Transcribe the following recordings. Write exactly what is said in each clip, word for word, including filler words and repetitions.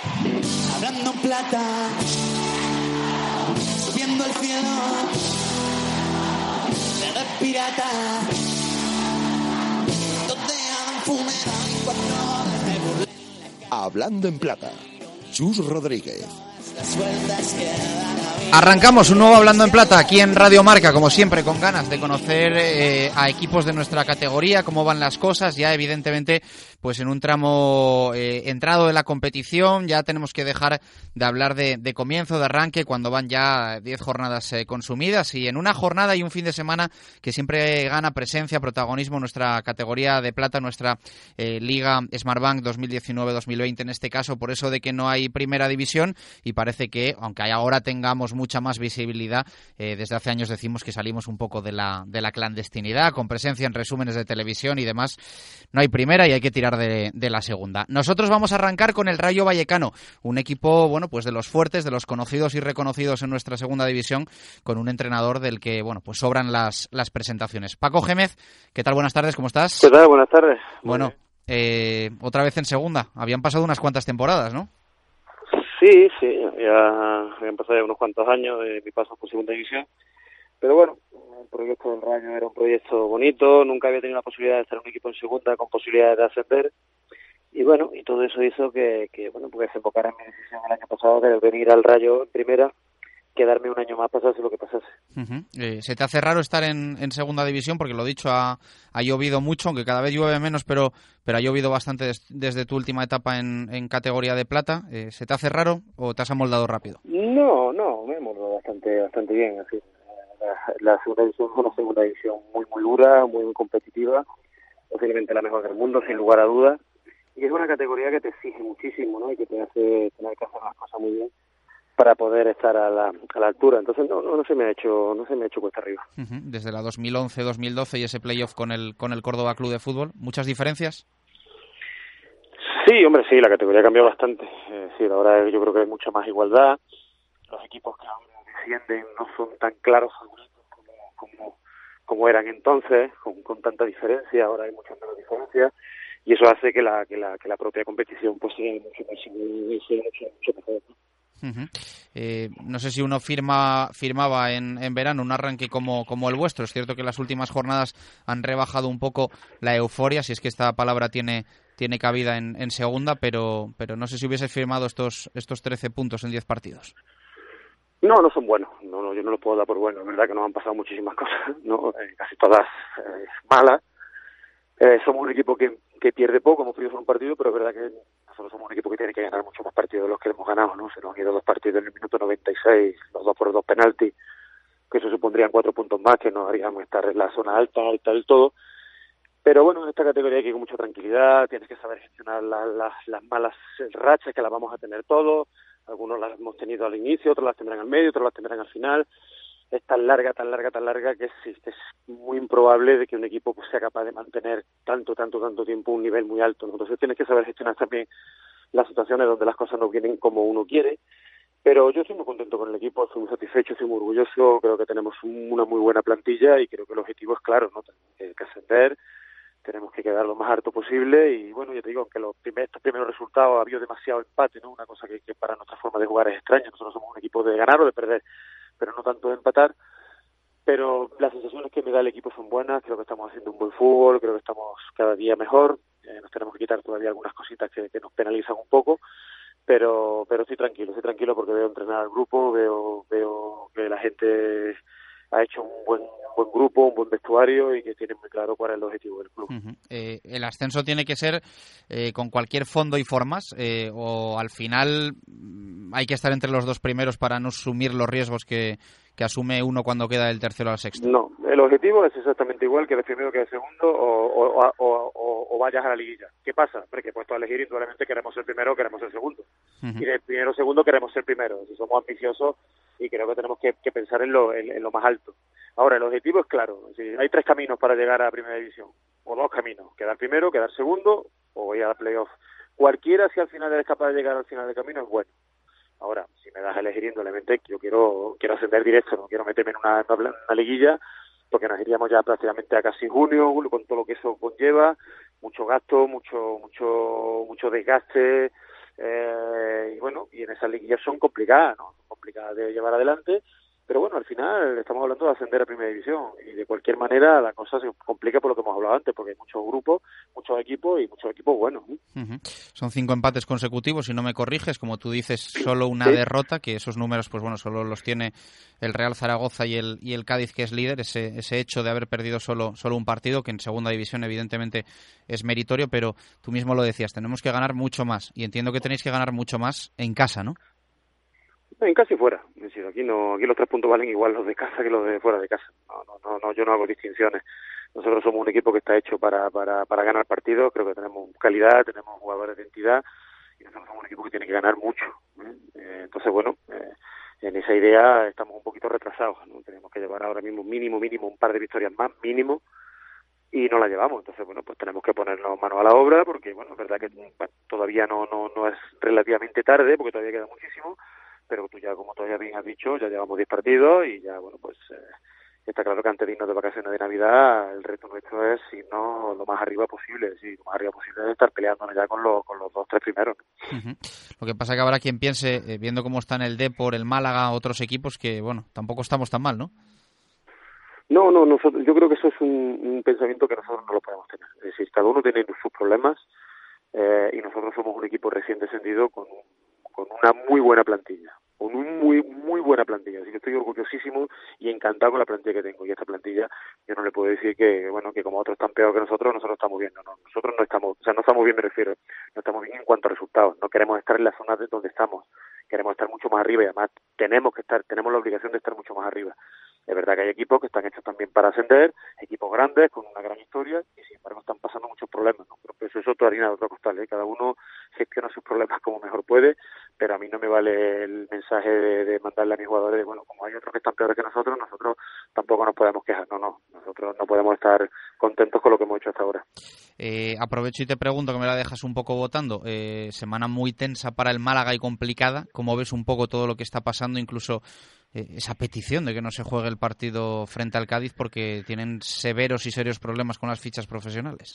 Hablando en plata, subiendo el cielo, eres pirata, donde hagan funeral y cuatro horas me burlé. Hablando en plata, Chus Rodríguez. Arrancamos un nuevo Hablando en Plata aquí en Radio Marca, como siempre, con ganas de conocer eh, a equipos de nuestra categoría, cómo van las cosas, ya evidentemente pues en un tramo eh, entrado de la competición. Ya tenemos que dejar de hablar de, de comienzo, de arranque, cuando van ya diez jornadas eh, consumidas, y en una jornada y un fin de semana que siempre gana presencia, protagonismo nuestra categoría de plata, nuestra eh, Liga Smartbank dos mil diecinueve dos mil veinte en este caso, por eso de que no hay primera división, y parece que, aunque ahora tengamos mucha más visibilidad, eh, desde hace años decimos que salimos un poco de la, de la clandestinidad, con presencia en resúmenes de televisión y demás. No hay primera y hay que tirar de, de la segunda. Nosotros vamos a arrancar con el Rayo Vallecano, un equipo, bueno, pues de los fuertes, de los conocidos y reconocidos en nuestra segunda división, con un entrenador del que, bueno, pues sobran las, las presentaciones. Paco Gémez, ¿qué tal? Buenas tardes, ¿cómo estás? ¿Qué tal? Buenas tardes. Bueno, eh, otra vez en segunda. Habían pasado unas cuantas temporadas, ¿no? Sí, sí, ya habían pasado ya unos cuantos años de mi paso por segunda división, pero bueno, el proyecto del Rayo era un proyecto bonito, nunca había tenido la posibilidad de estar en un equipo en segunda con posibilidades de ascender, y bueno, y todo eso hizo que, que bueno, pues se enfocara en mi decisión el año pasado de venir al Rayo en primera, quedarme un año más, pasase lo que pasase. Uh-huh. Eh, ¿Se te hace raro estar en, en segunda división? Porque lo dicho, ha, ha llovido mucho, aunque cada vez llueve menos, pero pero ha llovido bastante des, desde tu última etapa en, en categoría de plata. Eh, ¿Se te hace raro o te has amoldado rápido? No, no, me he amoldado bastante, bastante bien. Así. La, la segunda división es una segunda división muy, muy dura, muy, muy competitiva, posiblemente la mejor del mundo, sin lugar a dudas, y es una categoría que te exige muchísimo, ¿no? Y que te hace tener que hacer las cosas muy bien para poder estar a la, a la altura. Entonces no, no no se me ha hecho no se me ha hecho cuesta arriba. Uh-huh. Desde la dos mil once dos mil doce y ese playoff con el con el Córdoba Club de Fútbol, ¿muchas diferencias? Sí, hombre, sí, la categoría ha cambiado bastante. Eh, sí, ahora yo creo que hay mucha más igualdad. Los equipos que ahora descienden no son tan claros favoritos como como como eran entonces, con, con tanta diferencia. Ahora hay mucha menos diferencia, y eso hace que la que la que la propia competición pues sea mucho más mucho, mucho mejor. Uh-huh. Eh, no sé si uno firma firmaba en, en verano un arranque como, como el vuestro. Es cierto que las últimas jornadas han rebajado un poco la euforia, si es que esta palabra tiene tiene cabida en, en segunda, pero pero no sé si hubiese firmado estos estos trece puntos en diez partidos. No, no son buenos. No, no, yo no los puedo dar por buenos. Es verdad que nos han pasado muchísimas cosas, no, eh, casi todas eh, malas. Eh, somos un equipo que, que pierde poco, hemos perdido solo un partido, pero es verdad que nosotros somos un equipo que tiene que ganar muchos más partidos de los que hemos ganado, ¿no? Se nos han ido dos partidos en el minuto noventa y seis, los dos por dos penaltis, que eso supondrían cuatro puntos más, que nos haríamos estar en la zona alta, alta del todo. Pero bueno, en esta categoría hay que ir con mucha tranquilidad, tienes que saber gestionar la, la, las malas rachas, que las vamos a tener todos. Algunos las hemos tenido al inicio, otros las tendrán al medio, otros las tendrán al final. Es tan larga, tan larga, tan larga que es, es muy improbable de que un equipo pues sea capaz de mantener tanto, tanto, tanto tiempo un nivel muy alto, ¿no? Entonces tienes que saber gestionar también las situaciones donde las cosas no vienen como uno quiere. Pero yo estoy muy contento con el equipo, estoy muy satisfecho, estoy muy orgulloso, creo que tenemos una muy buena plantilla y creo que el objetivo es claro, ¿no? Tenemos que, que ascender, tenemos que quedar lo más alto posible y bueno, yo te digo que los primeros, estos primeros resultados ha habido demasiado empate, ¿no? Una cosa que, que para nuestra forma de jugar es extraña. Nosotros somos un equipo de ganar o de perder, pero no tanto de empatar. Pero las sensaciones que me da el equipo son buenas, creo que estamos haciendo un buen fútbol, creo que estamos cada día mejor, eh, nos tenemos que quitar todavía algunas cositas que, que nos penalizan un poco, pero pero estoy tranquilo, estoy tranquilo porque veo entrenar al grupo, veo veo que la gente ha hecho un buen buen grupo, un buen vestuario y que tienen muy claro cuál es el objetivo del club. Uh-huh. Eh, ¿El ascenso tiene que ser eh, con cualquier fondo y formas eh, o al final hay que estar entre los dos primeros para no asumir los riesgos que, que asume uno cuando queda del tercero al sexto? No, el objetivo es exactamente igual que el primero que el segundo o, o, o, o, o vayas a la liguilla. ¿Qué pasa? Porque puesto a elegir, indudablemente queremos ser primero o queremos ser segundo. Uh-huh. Y del primero o segundo queremos ser primero. Si somos ambiciosos y creo que tenemos que, que pensar en lo, en, en lo más alto. Ahora, el objetivo es claro. Es decir, hay tres caminos para llegar a Primera División, o dos caminos: quedar primero, quedar segundo, o ir a playoff. Cualquiera, si al final eres capaz de llegar al final del camino, es bueno. Ahora, si me das a elegir, indudablemente, yo quiero quiero ascender directo, no quiero meterme en una, una, una liguilla, porque nos iríamos ya prácticamente a casi junio, con todo lo que eso conlleva, mucho gasto, mucho mucho mucho desgaste, eh, y en esas liguillas son complicadas, ¿no? Son complicadas de llevar adelante, pero bueno, al final estamos hablando de ascender a Primera División y de cualquier manera la cosa se complica por lo que hemos hablado antes, porque hay muchos grupos, muchos equipos y muchos equipos buenos, ¿eh? Uh-huh. Son cinco empates consecutivos, si no me corriges, como tú dices, solo una sí. derrota, que esos números, pues bueno, solo los tiene el Real Zaragoza y el y el Cádiz, que es líder, ese ese hecho de haber perdido solo solo un partido, que en Segunda División evidentemente es meritorio, pero tú mismo lo decías, tenemos que ganar mucho más, y entiendo que tenéis que ganar mucho más en casa, ¿no? En casa y fuera, es decir, aquí no, aquí los tres puntos valen igual los de casa que los de fuera de casa. No, no, no, no yo no hago distinciones. Nosotros somos un equipo que está hecho para, para, para ganar partidos, creo que tenemos calidad, tenemos jugadores de entidad y nosotros somos un equipo que tiene que ganar mucho, ¿eh? Eh, entonces, bueno, eh, en esa idea estamos un poquito retrasados, ¿no? Tenemos que llevar ahora mismo mínimo, mínimo, un par de victorias más, mínimo, y no la llevamos. Entonces, bueno, pues tenemos que ponernos mano a la obra porque, bueno, es verdad que bueno, todavía no, no, no es relativamente tarde porque todavía queda muchísimo, pero tú ya, como todavía bien has dicho, ya llevamos diez partidos y ya, bueno, pues eh, está claro que antes de irnos de vacaciones de Navidad, el reto nuestro es irnos lo más arriba posible, sí, lo más arriba posible es estar peleándonos ya con los, con los dos, tres primeros. Uh-huh. Lo que pasa que habrá quien piense, eh, viendo cómo están el Depor, el Málaga, otros equipos, que, bueno, tampoco estamos tan mal, ¿no? No, no, nosotros, yo creo que eso es un, un pensamiento que nosotros no lo podemos tener. Es decir, cada uno tiene sus problemas eh, y nosotros somos un equipo recién descendido con, un, con una muy buena plantilla. Con un muy muy buena plantilla, así que estoy orgullosísimo y encantado con la plantilla que tengo, y esta plantilla yo no le puedo decir que bueno que como otros están peor que nosotros, nosotros estamos bien, no, no, nosotros no estamos, o sea, no estamos bien, me refiero, no estamos bien en cuanto a resultados, no queremos estar en la zona de donde estamos, queremos estar mucho más arriba y además tenemos que estar, tenemos la obligación de estar mucho más arriba. Es verdad que hay equipos que están hechos también para ascender, equipos grandes con una gran historia y sin embargo están pasando muchos problemas, ¿no? Pero pues eso es otra harina de otro costal, ¿eh? Cada uno gestiona sus problemas como mejor puede, pero a mí no me vale el mensaje de, de mandarle a mis jugadores de, bueno, como hay otros que están peores que nosotros, nosotros tampoco nos podemos quejar, no, no, nosotros no podemos estar contentos con lo que hemos hecho hasta ahora. Eh, aprovecho y te pregunto, que me la dejas un poco votando, eh, semana muy tensa para el Málaga y complicada, ¿cómo ves un poco todo lo que está pasando, incluso eh, esa petición de que no se juegue el partido frente al Cádiz porque tienen severos y serios problemas con las fichas profesionales?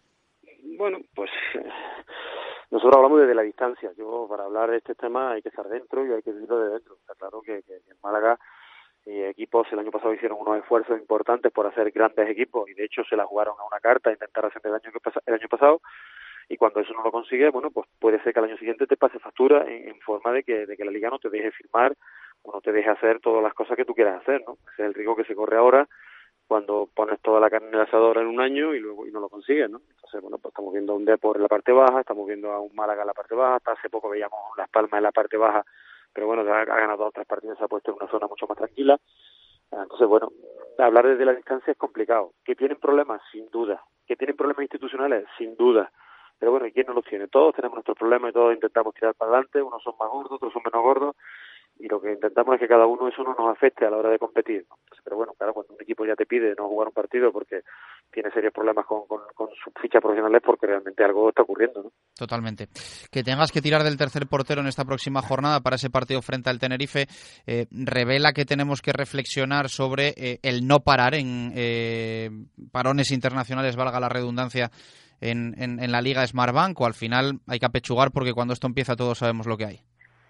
Bueno, pues eh, nosotros hablamos desde la distancia. Yo, para hablar de este tema hay que estar dentro y hay que vivirlo de dentro. Está claro que, que en Málaga eh, equipos el año pasado hicieron unos esfuerzos importantes por hacer grandes equipos y de hecho se la jugaron a una carta a intentar hacer el año, que pasa, el año pasado, y cuando eso no lo consigue, bueno, pues puede ser que al año siguiente te pase factura en, en forma de que, de que la Liga no te deje firmar o no te deje hacer todas las cosas que tú quieras hacer, ¿no? Ese es el riesgo que se corre ahora cuando pones toda la carne en el asador en un año y luego y no lo consigues, ¿no? Entonces, bueno, pues estamos viendo a un Depor en la parte baja, estamos viendo a un Málaga en la parte baja, hasta hace poco veíamos Las Palmas en la parte baja, pero bueno, ha, ha ganado otras partidas, se ha puesto en una zona mucho más tranquila. Entonces, bueno, hablar desde la distancia es complicado. ¿Que tienen problemas? Sin duda. ¿Que tienen problemas institucionales? Sin duda. Pero bueno, ¿y quién no los tiene? Todos tenemos nuestros problemas y todos intentamos tirar para adelante, unos son más gordos, otros son menos gordos, y lo que intentamos es que cada uno eso no nos afecte a la hora de competir, ¿no? Pero bueno, claro, cuando un equipo ya te pide no jugar un partido porque tiene serios problemas con, con, con sus fichas profesionales, porque realmente algo está ocurriendo, ¿no? Totalmente. Que tengas que tirar del tercer portero en esta próxima jornada para ese partido frente al Tenerife eh, revela que tenemos que reflexionar sobre eh, el no parar en eh, parones internacionales, valga la redundancia, en, en, en la Liga Smartbank, o al final hay que apechugar porque cuando esto empieza todos sabemos lo que hay.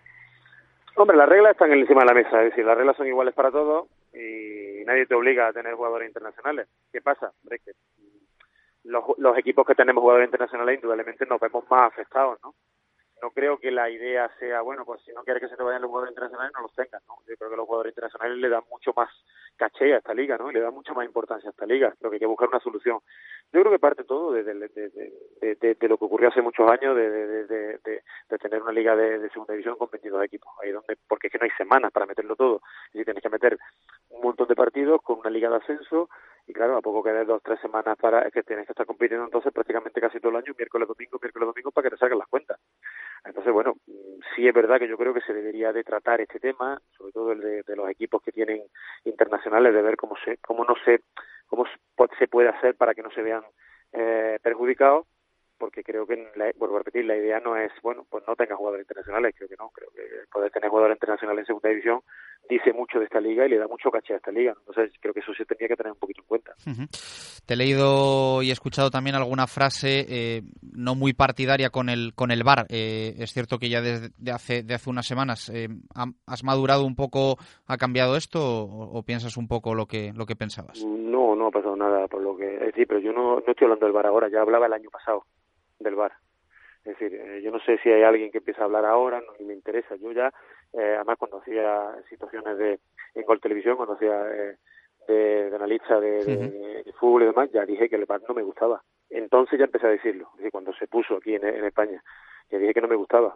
Hombre, las reglas están encima de la mesa, es decir, las reglas son iguales para todos y nadie te obliga a tener jugadores internacionales. ¿Qué pasa? Hombre, que los, los equipos que tenemos jugadores internacionales indudablemente nos vemos más afectados, ¿no? No creo que la idea sea, bueno, pues si no quieres que se te vayan los jugadores internacionales, no los tengas, ¿no? Yo creo que los jugadores internacionales le dan mucho más caché a esta liga, ¿no? Y le dan mucha más importancia a esta liga. Creo que hay que buscar una solución. Yo creo que parte todo de, de, de, de, de, de, de lo que ocurrió hace muchos años, de, de, de, de, de, de tener una liga de, de segunda división con veintidós equipos. Ahí donde, porque es que no hay semanas para meterlo todo. Y tienes que meter un montón de partidos con una liga de ascenso. Y claro, a poco que de dos, tres semanas para es que tienes que estar compitiendo entonces prácticamente casi todo el año, miércoles, domingo, miércoles, domingo, para que te saquen las cuentas. Entonces, bueno, sí es verdad que yo creo que se debería de tratar este tema, sobre todo el de, de los equipos que tienen internacionales, de ver cómo se, cómo no se, cómo se puede hacer para que no se vean eh, perjudicados, porque creo que, la, vuelvo a repetir, la idea no es, bueno, pues no tengas jugadores internacionales, creo que no, creo que poder tener jugadores internacionales en segunda división dice mucho de esta liga y le da mucho caché a esta liga. Entonces creo que eso se tenía que tener un poquito en cuenta. Uh-huh. Te he leído y he escuchado también alguna frase eh, no muy partidaria con el con el V A R. Eh, es cierto que ya desde de hace de hace unas semanas eh, has madurado un poco, ¿ha cambiado esto o, o piensas un poco lo que lo que pensabas? No, no ha pasado nada por lo que es decir, pero yo no, no estoy hablando del V A R ahora, ya hablaba el año pasado del V A R. Es decir, eh, yo no sé si hay alguien que empieza a hablar ahora, no, ni me interesa. Yo ya, eh, además cuando hacía situaciones de en Gol Televisión, cuando hacía eh, de, de analista de, de, de, de fútbol y demás, ya dije que el V A R no me gustaba. Entonces ya empecé a decirlo, es decir, cuando se puso aquí en, en España, ya dije que no me gustaba.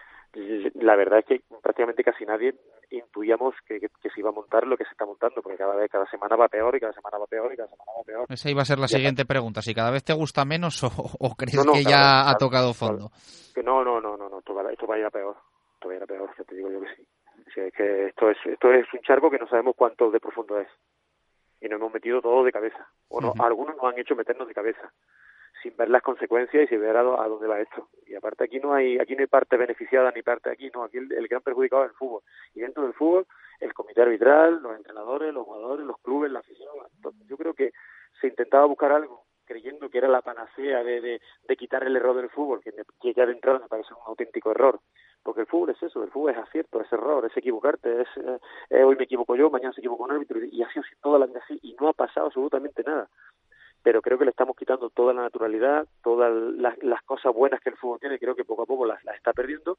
La verdad es que prácticamente casi nadie intuíamos que, que, que se iba a montar lo que se está montando, porque cada vez, cada semana va peor y cada semana va peor y cada semana va peor. Esa iba a ser la ya siguiente está. pregunta, si cada vez te gusta menos o, o crees no, no, que claro, ya claro, ha tocado fondo. Claro. No, no, no, no, no, esto va, esto va a ir a peor, esto va a ir a peor, ya te digo yo que sí. O sea, es que esto es, esto es un charco que no sabemos cuánto de profundo es. Y nos hemos metido todo de cabeza. O no, uh-huh. Algunos nos han hecho meternos de cabeza, sin ver las consecuencias y sin ver a, a dónde va esto. Y aparte aquí no hay aquí no hay parte beneficiada ni parte aquí, no, aquí el, el gran perjudicado es el fútbol. Y dentro del fútbol, el comité arbitral, los entrenadores, los jugadores, los clubes, la afición. Yo creo que se intentaba buscar algo creyendo que era la panacea de, de, de quitar el error del fútbol, que, me, que ya de entrada me parece un auténtico error. Porque el fútbol es eso, el fútbol es acierto, es error, es equivocarte, es eh, eh, hoy me equivoco yo, mañana se equivoca un árbitro, y así ha sido toda la vida así, y no ha pasado absolutamente nada. Pero creo que le estamos quitando toda la naturalidad, todas las, las cosas buenas que el fútbol tiene, creo que poco a poco las, las está perdiendo,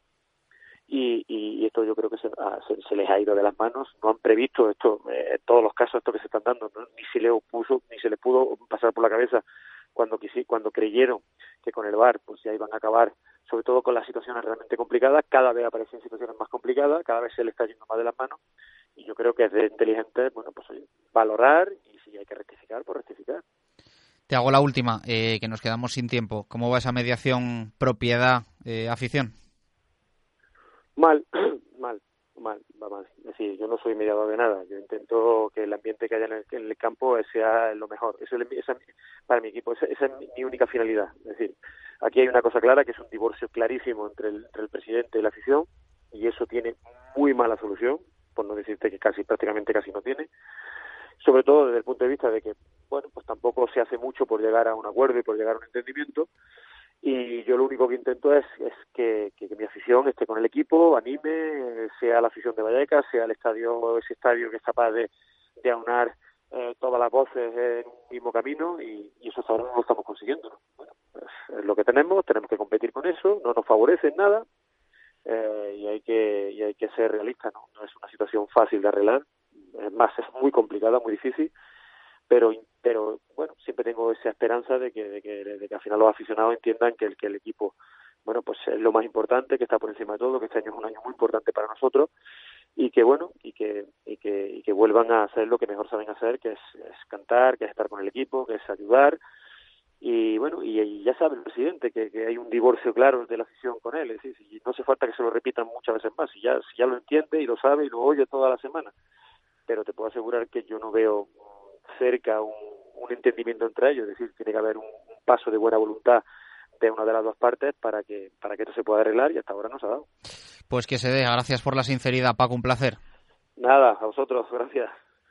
y, y, y esto yo creo que se, se, se les ha ido de las manos. No han previsto esto, eh, todos los casos estos que se están dando, ¿no? Ni se les puso, ni se les pudo pasar por la cabeza cuando quisi, cuando creyeron que con el V A R pues ya iban a acabar, sobre todo con las situaciones realmente complicadas. Cada vez aparecen situaciones más complicadas, cada vez se le está yendo más de las manos, y yo creo que es de inteligente, bueno, pues oye, valorar, y si hay que rectificar, pues rectificar. Te hago la última, eh, que nos quedamos sin tiempo. ¿Cómo va esa mediación propiedad-afición? Eh, mal, mal, mal, va mal. Es decir, yo no soy mediador de nada. Yo intento que el ambiente que haya en el, en el campo sea lo mejor. Eso es, esa, para mi equipo, esa, esa es mi, mi única finalidad. Es decir, aquí hay una cosa clara, que es un divorcio clarísimo entre el, entre el presidente y la afición, y eso tiene muy mala solución, por no decirte que casi prácticamente casi no tiene. Sobre todo desde el punto de vista de que, bueno, pues tampoco se hace mucho por llegar a un acuerdo y por llegar a un entendimiento, y yo lo único que intento es, es que, que, que mi afición esté con el equipo, anime, sea la afición de Vallecas, sea el estadio, ese estadio que es capaz de, de aunar eh, todas las voces en un mismo camino, y, y eso hasta ahora no lo estamos consiguiendo, ¿no? Bueno, pues es lo que tenemos, tenemos que competir con eso, no nos favorece en nada, eh, y hay que y hay que ser realistas, ¿no? No es una situación fácil de arreglar. Es más, es muy complicada, muy difícil, pero pero bueno, siempre tengo esa esperanza de que de que, de que al final los aficionados entiendan que el que el equipo, bueno, pues es lo más importante, que está por encima de todo, que este año es un año muy importante para nosotros, y que bueno, y que y que y que vuelvan a hacer lo que mejor saben hacer, que es, es cantar, que es estar con el equipo, que es ayudar. Y bueno, y, y ya sabe el presidente que, que hay un divorcio claro de la afición con él, es decir, si no hace falta que se lo repitan muchas veces más, si ya si ya lo entiende y lo sabe y lo oye toda la semana. Pero te puedo asegurar que yo no veo cerca un, un entendimiento entre ellos, es decir, tiene que haber un, un paso de buena voluntad de una de las dos partes para que para que esto se pueda arreglar, y hasta ahora no se ha dado. Pues que se dé. Gracias por la sinceridad, Paco, un placer. Nada, a vosotros, gracias.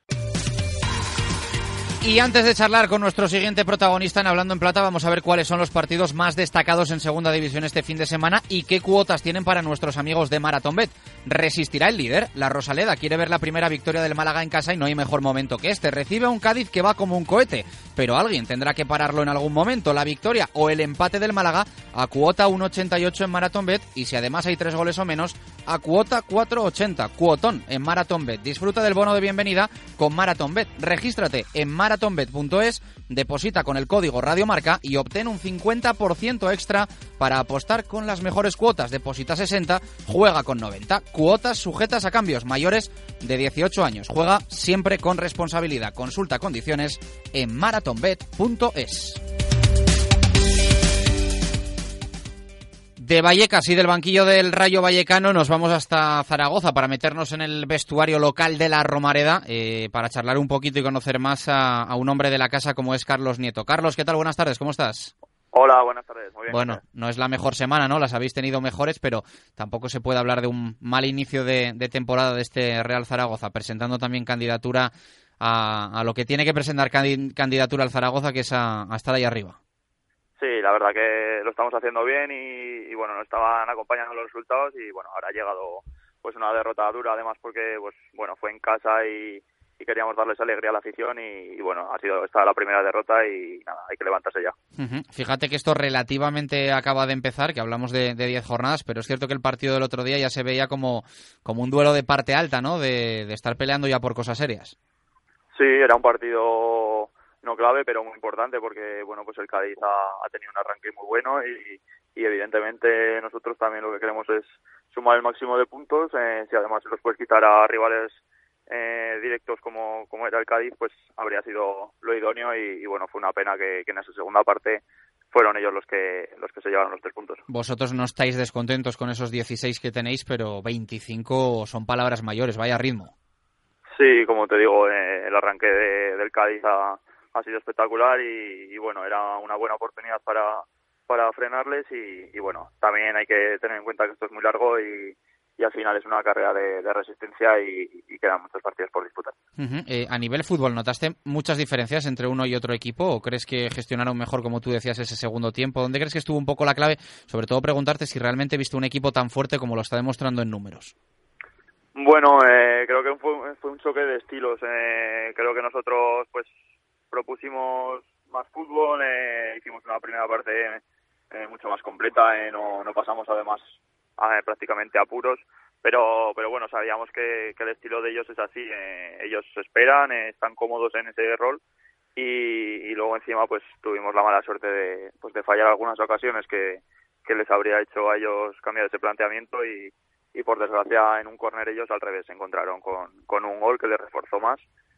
Y antes de charlar con nuestro siguiente protagonista en Hablando en Plata, vamos a ver cuáles son los partidos más destacados en Segunda División este fin de semana y qué cuotas tienen para nuestros amigos de Marathonbet. ¿Resistirá el líder? La Rosaleda quiere ver la primera victoria del Málaga en casa y no hay mejor momento que este. Recibe a un Cádiz que va como un cohete, pero alguien tendrá que pararlo en algún momento. La victoria o el empate del Málaga a cuota uno ochenta y ocho en Marathonbet, y si además hay tres goles o menos, a cuota cuatro ochenta. Cuotón en Marathonbet. Disfruta del bono de bienvenida con Marathonbet. Regístrate en marathonbet punto es, deposita con el código Radiomarca y obtén un cincuenta por ciento extra para apostar con las mejores cuotas. Deposita sesenta, juega con noventa. Cuotas sujetas a cambios, mayores de dieciocho años. Juega siempre con responsabilidad. Consulta condiciones en marathonbet punto es. De Vallecas y del banquillo del Rayo Vallecano nos vamos hasta Zaragoza para meternos en el vestuario local de la Romareda, eh, para charlar un poquito y conocer más a, a un hombre de la casa como es Carlos Nieto. Carlos, ¿qué tal? Buenas tardes, ¿cómo estás? Hola, buenas tardes. Muy bien. Bueno, no es la mejor semana, ¿no? Las habéis tenido mejores, pero tampoco se puede hablar de un mal inicio de, de temporada de este Real Zaragoza, presentando también candidatura a, a lo que tiene que presentar candi- candidatura al Zaragoza, que es a, a estar ahí arriba. Sí, la verdad que lo estamos haciendo bien y, y bueno, nos estaban acompañando los resultados y bueno, ahora ha llegado pues una derrota dura, además porque pues bueno, fue en casa y, y queríamos darles alegría a la afición y, y bueno, ha sido esta la primera derrota y nada, hay que levantarse ya. Uh-huh. Fíjate que esto relativamente acaba de empezar, que hablamos de diez jornadas, pero es cierto que el partido del otro día ya se veía como, como un duelo de parte alta, ¿no? De, de estar peleando ya por cosas serias. Sí, era un partido no clave, pero muy importante porque bueno, pues el Cádiz ha, ha tenido un arranque muy bueno y, y evidentemente nosotros también lo que queremos es sumar el máximo de puntos. Eh, si además se los puedes quitar a rivales eh, directos como, como era el Cádiz, pues habría sido lo idóneo y, y bueno, fue una pena que, que en esa segunda parte fueron ellos los que los que se llevaron los tres puntos. Vosotros no estáis descontentos con esos dieciséis que tenéis, pero veinticinco son palabras mayores, vaya ritmo. Sí, como te digo, eh, el arranque de, del Cádiz ha, ha sido espectacular y, y bueno, era una buena oportunidad para, para frenarles y, y bueno, también hay que tener en cuenta que esto es muy largo y, y al final es una carrera de, de resistencia y, y quedan muchos partidos por disputar. Uh-huh. Eh, a nivel fútbol, ¿notaste muchas diferencias entre uno y otro equipo o crees que gestionaron mejor, como tú decías, ese segundo tiempo? ¿Dónde crees que estuvo un poco la clave? Sobre todo preguntarte si realmente viste un equipo tan fuerte como lo está demostrando en números. Bueno, eh, creo que fue, fue un choque de estilos. Eh, creo que nosotros pues propusimos más fútbol, eh, hicimos una primera parte eh, mucho más completa, eh, no, no pasamos además a, eh, prácticamente apuros, pero pero bueno, sabíamos que, que el estilo de ellos es así, eh, ellos esperan, eh, están cómodos en ese rol y, y luego encima pues tuvimos la mala suerte de pues de fallar algunas ocasiones que, que les habría hecho a ellos cambiar ese planteamiento y y por desgracia en un córner ellos al revés se encontraron con, con un gol que les reforzó más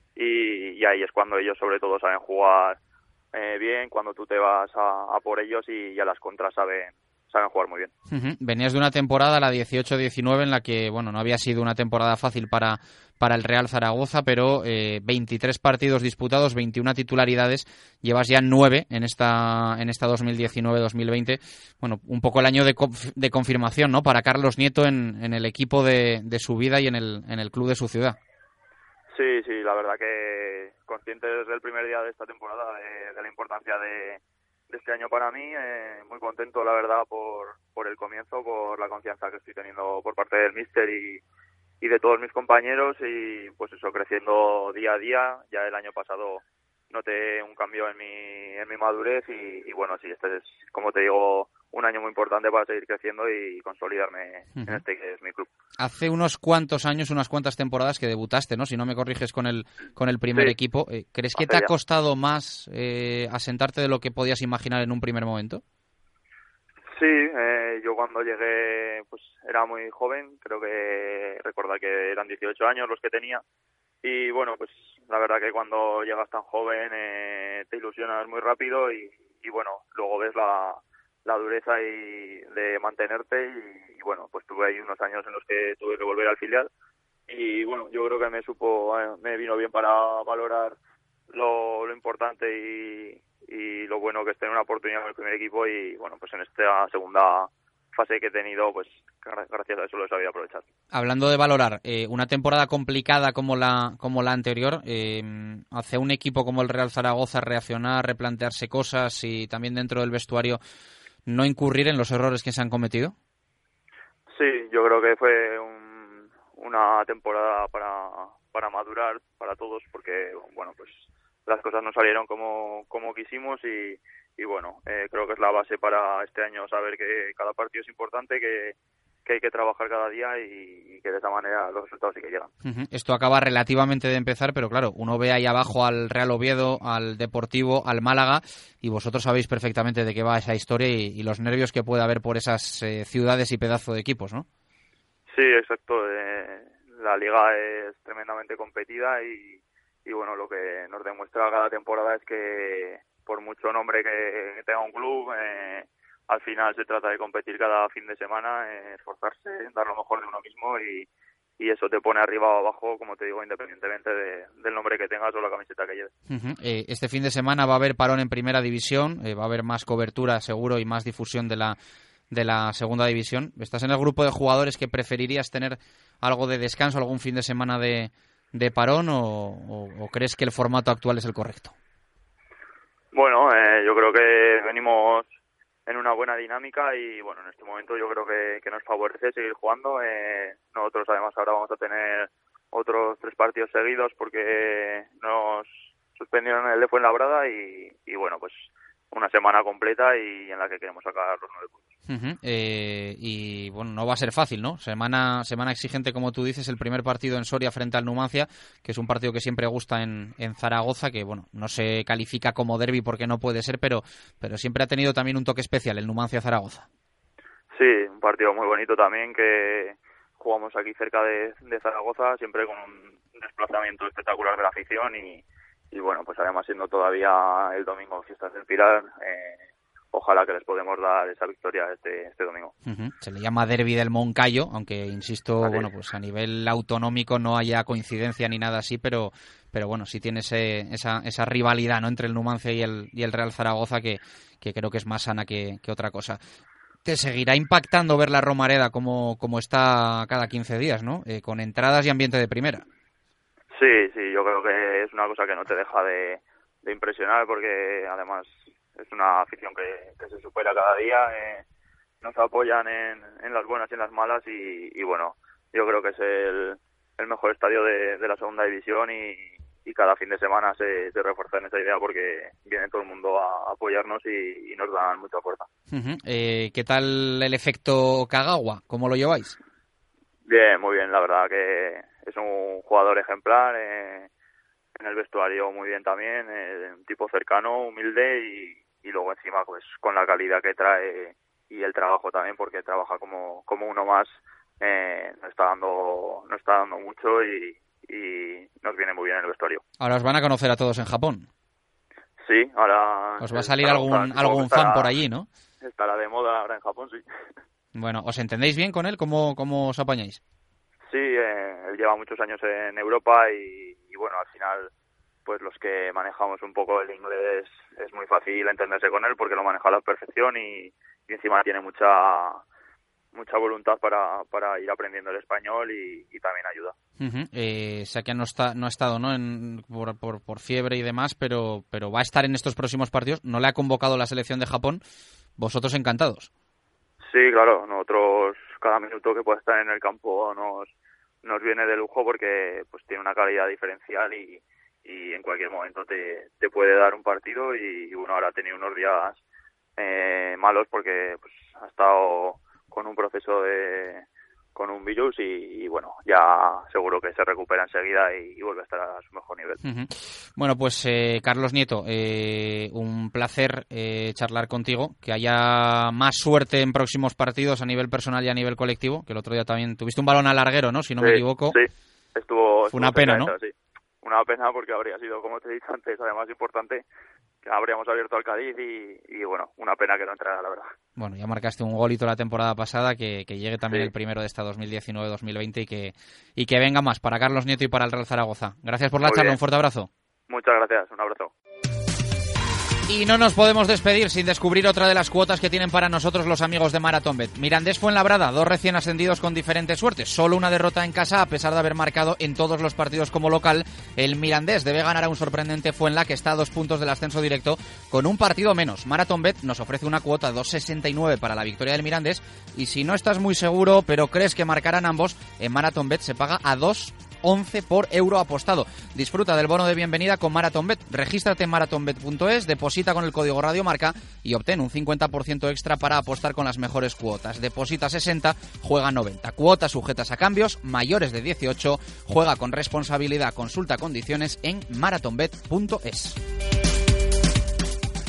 y, y ahí es cuando ellos sobre todo saben jugar eh, bien, cuando tú te vas a, a por ellos y, y a las contras saben saben jugar muy bien. Uh-huh. Venías de una temporada, la dieciocho diecinueve, en la que bueno, no había sido una temporada fácil para, para el Real Zaragoza, pero eh, veintitrés partidos disputados, veintiuna titularidades, llevas ya nueve en esta en esta dos mil diecinueve dos mil veinte. Bueno, un poco el año de, conf- de confirmación, ¿no? Para Carlos Nieto en, en el equipo de, de su vida y en el, en el club de su ciudad. Sí, sí, la verdad que consciente desde el primer día de esta temporada de, de la importancia de de este año para mí, eh, muy contento la verdad por por el comienzo, por la confianza que estoy teniendo por parte del míster y, y de todos mis compañeros y pues eso, creciendo día a día. Ya el año pasado noté un cambio en mi en mi madurez y, y bueno, sí, este es, como te digo, un año muy importante para seguir creciendo y consolidarme uh-huh. en este que es mi club. Hace unos cuantos años, unas cuantas temporadas que debutaste, ¿no? Si no me corriges con el con el primer sí. equipo. Eh, ¿Crees que te ha costado más eh, asentarte de lo que podías imaginar en un primer momento? Sí, eh, yo cuando llegué pues era muy joven, creo que recordar que eran dieciocho años los que tenía y bueno, pues la verdad que cuando llegas tan joven eh, te ilusionas muy rápido y, y bueno, luego ves la, la dureza y de mantenerte y, y bueno, pues tuve ahí unos años en los que tuve que volver al filial y bueno, yo creo que me supo, eh, me vino bien para valorar lo, lo importante y, y lo bueno que es tener una oportunidad con el primer equipo y bueno, pues en esta segunda fase que he tenido, pues gracias a eso lo he sabido aprovechar. Hablando de valorar, eh, una temporada complicada como la como la anterior, eh, hace un equipo como el Real Zaragoza reaccionar, replantearse cosas y también dentro del vestuario no incurrir en los errores que se han cometido. Sí, yo creo que fue un, una temporada para para madurar para todos porque bueno, pues las cosas no salieron como como quisimos y y bueno, eh, creo que es la base para este año saber que cada partido es importante, que, que hay que trabajar cada día y, y que de esa manera los resultados sí que llegan. Uh-huh. Esto acaba relativamente de empezar, pero claro, uno ve ahí abajo al Real Oviedo, al Deportivo, al Málaga y vosotros sabéis perfectamente de qué va esa historia y, y los nervios que puede haber por esas eh, ciudades y pedazo de equipos, ¿no? Sí, exacto. Eh, la liga es tremendamente competida y, y bueno, lo que nos demuestra cada temporada es que por mucho nombre que tenga un club, eh, al final se trata de competir cada fin de semana, eh, esforzarse, dar lo mejor de uno mismo y, y eso te pone arriba o abajo, como te digo, independientemente de, del nombre que tengas o la camiseta que lleves. Uh-huh. Eh, este fin de semana va a haber parón en Primera División, eh, va a haber más cobertura seguro y más difusión de la de la Segunda División. ¿Estás en el grupo de jugadores que preferirías tener algo de descanso, algún fin de semana de, de parón o, o, o crees que el formato actual es el correcto? Bueno, eh, yo creo que venimos en una buena dinámica y bueno, en este momento yo creo que, que nos favorece seguir jugando. Eh, nosotros además ahora vamos a tener otros tres partidos seguidos porque nos suspendieron el de Fuenlabrada y, y bueno, pues una semana completa y en la que queremos sacar los nueve puntos. Uh-huh. Eh, y bueno, no va a ser fácil, ¿no? Semana semana exigente, como tú dices, el primer partido en Soria frente al Numancia, que es un partido que siempre gusta en, en Zaragoza, que bueno, no se califica como derbi porque no puede ser, pero pero siempre ha tenido también un toque especial el Numancia-Zaragoza. Sí, un partido muy bonito también que jugamos aquí cerca de, de Zaragoza, siempre con un desplazamiento espectacular de la afición y Y bueno, pues además siendo todavía el domingo Fiestas del Pilar, eh, ojalá que les podemos dar esa victoria este, este domingo. Uh-huh. Se le llama Derbi del Moncayo, aunque insisto, Así bueno, es. pues a nivel autonómico no haya coincidencia ni nada así, pero pero bueno, sí tiene ese, esa esa rivalidad, ¿no?, entre el Numancia y el y el Real Zaragoza que, que creo que es más sana que, que otra cosa. Te seguirá impactando ver la Romareda como, como está cada quince días, ¿no? Eh, con entradas y ambiente de primera. Sí, sí, yo creo que es una cosa que no te deja de, de impresionar porque además es una afición que, que se supera cada día, eh, nos apoyan en, en las buenas y en las malas y, y bueno, yo creo que es el, el mejor estadio de, de la Segunda División y, y cada fin de semana se, se refuerza en esa idea porque viene todo el mundo a apoyarnos y, y nos dan mucha fuerza. Uh-huh. Eh, ¿Qué tal el efecto Kagawa? ¿Cómo lo lleváis? Bien, muy bien, la verdad que es un jugador ejemplar, eh, en el vestuario muy bien también, eh, un tipo cercano, humilde y, y luego encima pues con la calidad que trae y el trabajo también porque trabaja como como uno más, eh, nos está dando nos está dando mucho y, y nos viene muy bien el vestuario. Ahora os van a conocer a todos en Japón. Sí, ahora os va a salir algún algún fan por allí, ¿no? Estará de moda ahora en Japón, sí. Bueno, ¿os entendéis bien con él? ¿Cómo, cómo os apañáis? Sí, eh, él lleva muchos años en Europa y, y bueno, al final, pues los que manejamos un poco el inglés es muy fácil entenderse con él porque lo maneja a la perfección y, y encima tiene mucha mucha voluntad para, para ir aprendiendo el español y, y también ayuda. Uh-huh. Eh, sé que no está no ha estado no en, por, por, por fiebre y demás, pero pero va a estar en estos próximos partidos. No le ha convocado la selección de Japón. Vosotros encantados. Sí, claro, nosotros cada minuto que pueda estar en el campo nos nos viene de lujo porque pues tiene una calidad diferencial y, y en cualquier momento te, te puede dar un partido y, y bueno, ahora ha tenido unos días eh, malos porque pues ha estado con un proceso de con un virus y, y bueno, ya seguro que se recupera enseguida y, y vuelve a estar a su mejor nivel. Uh-huh. Bueno, pues eh, Carlos Nieto, eh, un placer eh, charlar contigo, que haya más suerte en próximos partidos a nivel personal y a nivel colectivo, que el otro día también tuviste un balón al larguero, ¿no? Si no sí, me equivoco. Sí, estuvo... Fue estuvo una pena, ¿no? Sí. Una pena porque habría sido, como te he dicho antes, además importante, que habríamos abierto al Cádiz y, y bueno, una pena que no entrara, la verdad. Bueno, ya marcaste un golito la temporada pasada, que, que llegue también sí. el primero de esta dos mil diecinueve dos mil veinte y que, y que venga más para Carlos Nieto y para el Real Zaragoza. Gracias por la Muy charla, bien. Un fuerte abrazo. Muchas gracias, un abrazo. Y no nos podemos despedir sin descubrir otra de las cuotas que tienen para nosotros los amigos de MarathonBet. Mirandés Fuenlabrada, dos recién ascendidos con diferentes suertes. Solo una derrota en casa a pesar de haber marcado en todos los partidos como local. El Mirandés debe ganar a un sorprendente Fuenla que está a dos puntos del ascenso directo con un partido menos. MarathonBet nos ofrece una cuota dos sesenta y nueve para la victoria del Mirandés y si no estás muy seguro pero crees que marcarán ambos, en MarathonBet se paga a dos once por euro apostado. Disfruta del bono de bienvenida con MarathonBet. Regístrate en marathonbet punto es, deposita con el código Radiomarca y obtén un cincuenta por ciento extra para apostar con las mejores cuotas. Deposita sesenta, juega noventa. Cuotas sujetas a cambios, mayores de dieciocho, juega con responsabilidad. Consulta condiciones en marathonbet punto es.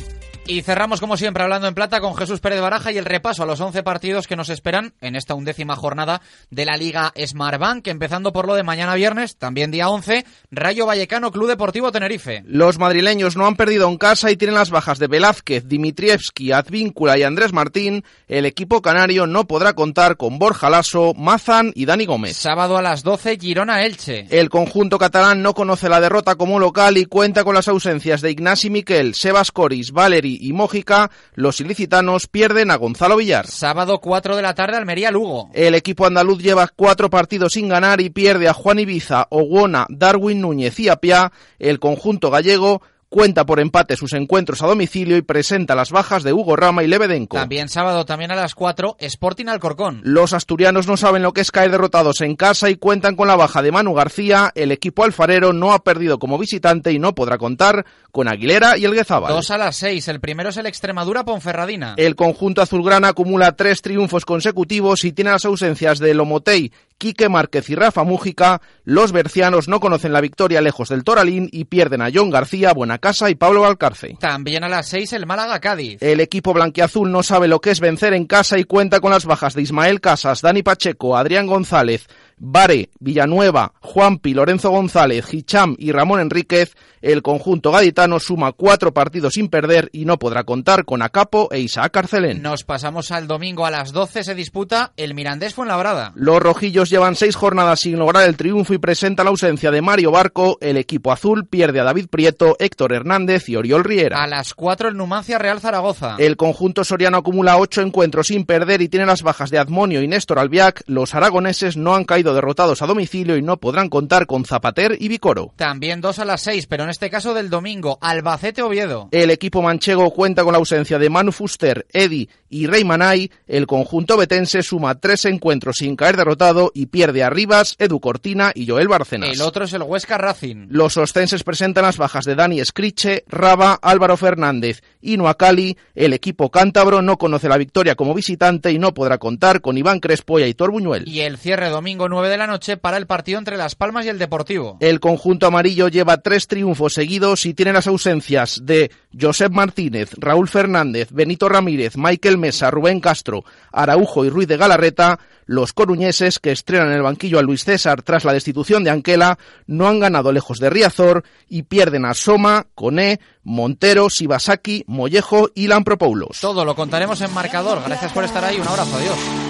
Y cerramos como siempre hablando en plata con Jesús Pérez Baraja y el repaso a los once partidos que nos esperan en esta undécima jornada de la Liga Smartbank, empezando por lo de mañana viernes, también día once, Rayo Vallecano Club Deportivo Tenerife. Los madrileños no han perdido en casa y tienen las bajas de Velázquez, Dimitrievski, Advíncula y Andrés Martín. El equipo canario no podrá contar con Borja Lasso, Mazán y Dani Gómez. Sábado a las doce, Girona-Elche. El conjunto catalán no conoce la derrota como local y cuenta con las ausencias de Ignasi Miquel, Sebas Coris, Valeri y Mójica. Los ilicitanos pierden a Gonzalo Villar. Sábado cuatro de la tarde, Almería-Lugo. El equipo andaluz lleva cuatro partidos sin ganar y pierde a Juan Ibiza, Oguona, Darwin Núñez y Apia. El conjunto gallego cuenta por empate sus encuentros a domicilio y presenta las bajas de Hugo Rama y Lebedenko. También sábado, también a las cuatro, Sporting Alcorcón. Los asturianos no saben lo que es caer derrotados en casa y cuentan con la baja de Manu García. El equipo alfarero no ha perdido como visitante y no podrá contar con Aguilera y el Guezábal. Dos a las seis, el primero es el Extremadura Ponferradina. El conjunto azulgrana acumula tres triunfos consecutivos y tiene las ausencias de Lomotey, Quique Márquez y Rafa Mújica. Los bercianos no conocen la victoria lejos del Toralín y pierden a John García, Buenacasa y Pablo Valcarce. También a las seis el Málaga-Cádiz. El equipo blanquiazul no sabe lo que es vencer en casa y cuenta con las bajas de Ismael Casas, Dani Pacheco, Adrián González, Bare, Villanueva, Juanpi, Lorenzo González, Hicham y Ramón Enríquez. El conjunto gaditano suma cuatro partidos sin perder y no podrá contar con Acapo e Isaac Carcelén. Nos pasamos al domingo a las doce, se disputa el Mirandés Fuenlabrada. Los rojillos llevan seis jornadas sin lograr el triunfo y presenta la ausencia de Mario Barco. El equipo azul pierde a David Prieto, Héctor Hernández y Oriol Riera. A las cuatro el Numancia Real Zaragoza. El conjunto soriano acumula ocho encuentros sin perder y tiene las bajas de Admonio y Néstor Albiac. Los aragoneses no han caído derrotados a domicilio y no podrán contar con Zapater y Vicoro. También dos a las seis, pero en este caso del domingo, Albacete-Oviedo. El equipo manchego cuenta con la ausencia de Manu Fuster, Edi y Rey Manay. El conjunto betense suma tres encuentros sin caer derrotado y pierde a Rivas, Edu Cortina y Joel Bárcenas. El otro es el Huesca Racing. Los ostenses presentan las bajas de Dani Escriche, Raba, Álvaro Fernández y Nuacali. El equipo cántabro no conoce la victoria como visitante y no podrá contar con Iván Crespo y Aitor Buñuel. Y el cierre domingo nueve de la noche para el partido entre Las Palmas y el Deportivo. El conjunto amarillo lleva tres triunfos seguidos y tiene las ausencias de Josep Martínez, Raúl Fernández, Benito Ramírez, Michael Mesa, Rubén Castro, Araujo y Ruiz de Galarreta. Los coruñeses, que estrenan en el banquillo a Luis César tras la destitución de Anquela, no han ganado lejos de Riazor y pierden a Soma, Coné, Montero, Sibasaki, Mollejo y Lampropoulos. Todo lo contaremos en Marcador. Gracias por estar ahí. Un abrazo. Adiós.